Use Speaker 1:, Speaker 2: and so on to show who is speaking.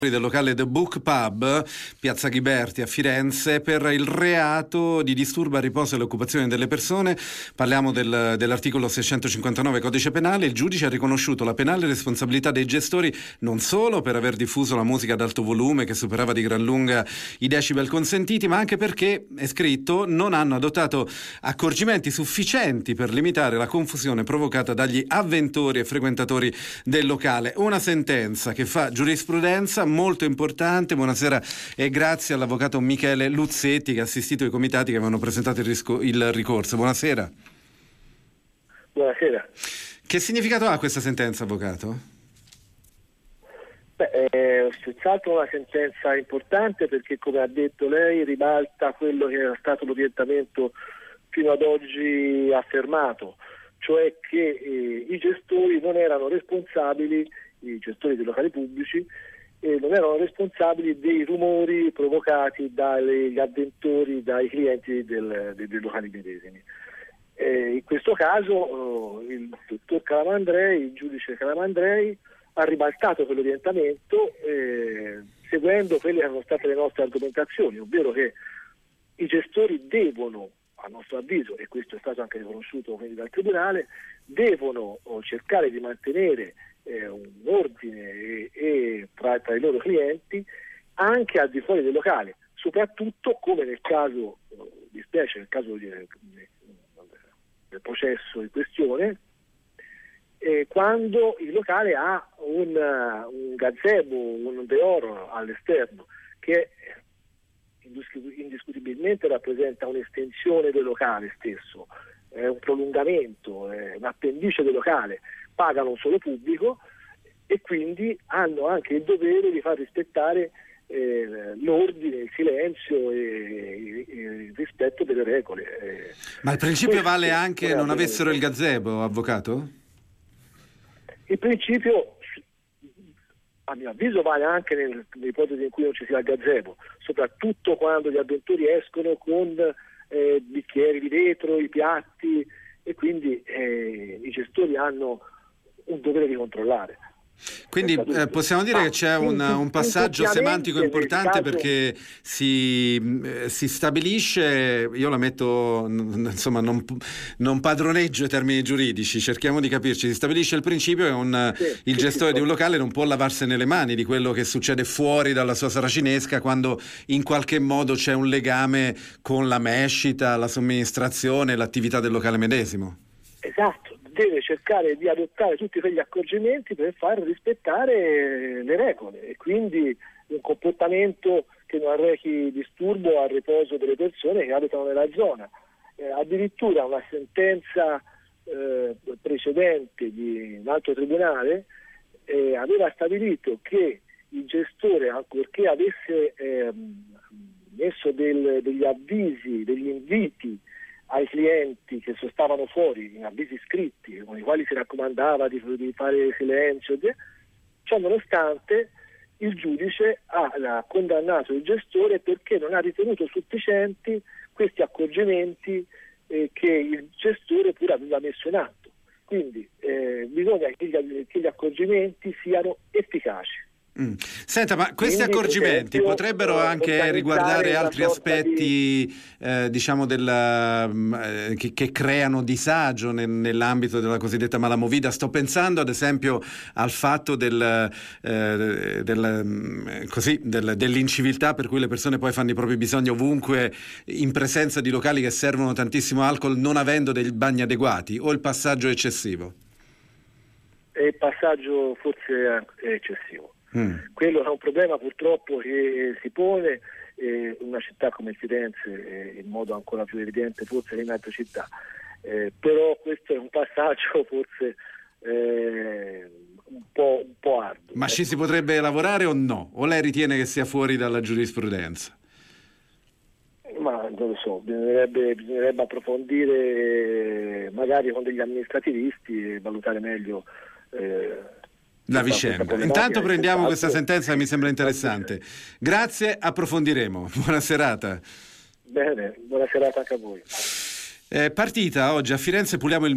Speaker 1: del locale The Book Pub, Piazza Ghiberti a Firenze, per il reato di disturbo al riposo e all'occupazione delle persone. Parliamo dell'articolo 659 Codice Penale. Il giudice ha riconosciuto la penale responsabilità dei gestori non solo per aver diffuso la musica ad alto volume che superava di gran lunga i decibel consentiti, ma anche perché, è scritto, non hanno adottato accorgimenti sufficienti per limitare la confusione provocata dagli avventori e frequentatori del locale. Una sentenza che fa giurisprudenza molto importante. Buonasera e grazie all'avvocato Michele Luzzetti che ha assistito i comitati che avevano presentato il ricorso. Buonasera.
Speaker 2: Buonasera.
Speaker 1: Che significato ha questa sentenza, avvocato?
Speaker 2: È senz'altro una sentenza importante perché, come ha detto lei, ribalta quello che era stato l'orientamento fino ad oggi affermato, cioè che i gestori non erano responsabili, i gestori dei locali pubblici, non erano responsabili dei rumori provocati dagli avventori, dai clienti dei locali medesimi. In questo caso il dottor Calamandrei, il giudice Calamandrei, ha ribaltato quell'orientamento seguendo quelle che erano state le nostre argomentazioni, ovvero che i gestori devono, a nostro avviso, e questo è stato anche riconosciuto quindi dal Tribunale, devono cercare di mantenere un ordine tra i loro clienti anche al di fuori del locale, soprattutto come nel caso di specie, nel caso del processo in questione, quando il locale ha un gazebo, un deoro all'esterno che indiscutibilmente rappresenta un'estensione del locale stesso, è un prolungamento, è un appendice del locale, pagano un solo pubblico e quindi hanno anche il dovere di far rispettare l'ordine, il silenzio e il rispetto delle regole.
Speaker 1: Ma il principio vale anche non avessero il gazebo, avvocato?
Speaker 2: Il principio, a mio avviso, vale anche nell'ipotesi in cui non ci sia il gazebo, soprattutto quando gli avventori escono con bicchieri di vetro, i piatti, e quindi i gestori hanno un dovere di controllare.
Speaker 1: Quindi possiamo dire che c'è un passaggio semantico importante perché si stabilisce, io la metto, insomma, non padroneggio i termini giuridici, cerchiamo di capirci, si stabilisce il principio che il gestore di un locale non può lavarsene le mani di quello che succede fuori dalla sua saracinesca quando in qualche modo c'è un legame con la mescita, la somministrazione, l'attività del locale medesimo.
Speaker 2: Esatto. Deve cercare di adottare tutti quegli accorgimenti per far rispettare le regole e quindi un comportamento che non arrechi disturbo al riposo delle persone che abitano nella zona. Addirittura una sentenza precedente di un altro tribunale aveva stabilito che il gestore, ancorché avesse messo degli avvisi, degli inviti ai clienti che stavano fuori, in avvisi scritti con i quali si raccomandava di fare silenzio, ciò nonostante il giudice ha condannato il gestore perché non ha ritenuto sufficienti questi accorgimenti che il gestore pure aveva messo in atto. Quindi bisogna che gli accorgimenti siano efficaci.
Speaker 1: Senta, ma questi accorgimenti potrebbero anche riguardare altri aspetti diciamo che creano disagio nell'ambito della cosiddetta malamovida. Sto pensando ad esempio al fatto dell'inciviltà per cui le persone poi fanno i propri bisogni ovunque in presenza di locali che servono tantissimo alcol non avendo dei bagni adeguati, o il passaggio è eccessivo?
Speaker 2: Il passaggio forse è eccessivo. Quello è un problema purtroppo che si pone in una città come Firenze in modo ancora più evidente forse che in altre città, però questo è un passaggio forse un po' arduo.
Speaker 1: Ma ci si potrebbe lavorare o no? O lei ritiene che sia fuori dalla giurisprudenza?
Speaker 2: Ma non lo so, bisognerebbe approfondire magari con degli amministrativisti e valutare meglio
Speaker 1: la vicenda. Intanto prendiamo questa sentenza che mi sembra interessante. Grazie, approfondiremo. Buona serata.
Speaker 2: Bene, buona serata anche a voi.
Speaker 1: Partita oggi a Firenze, puliamo il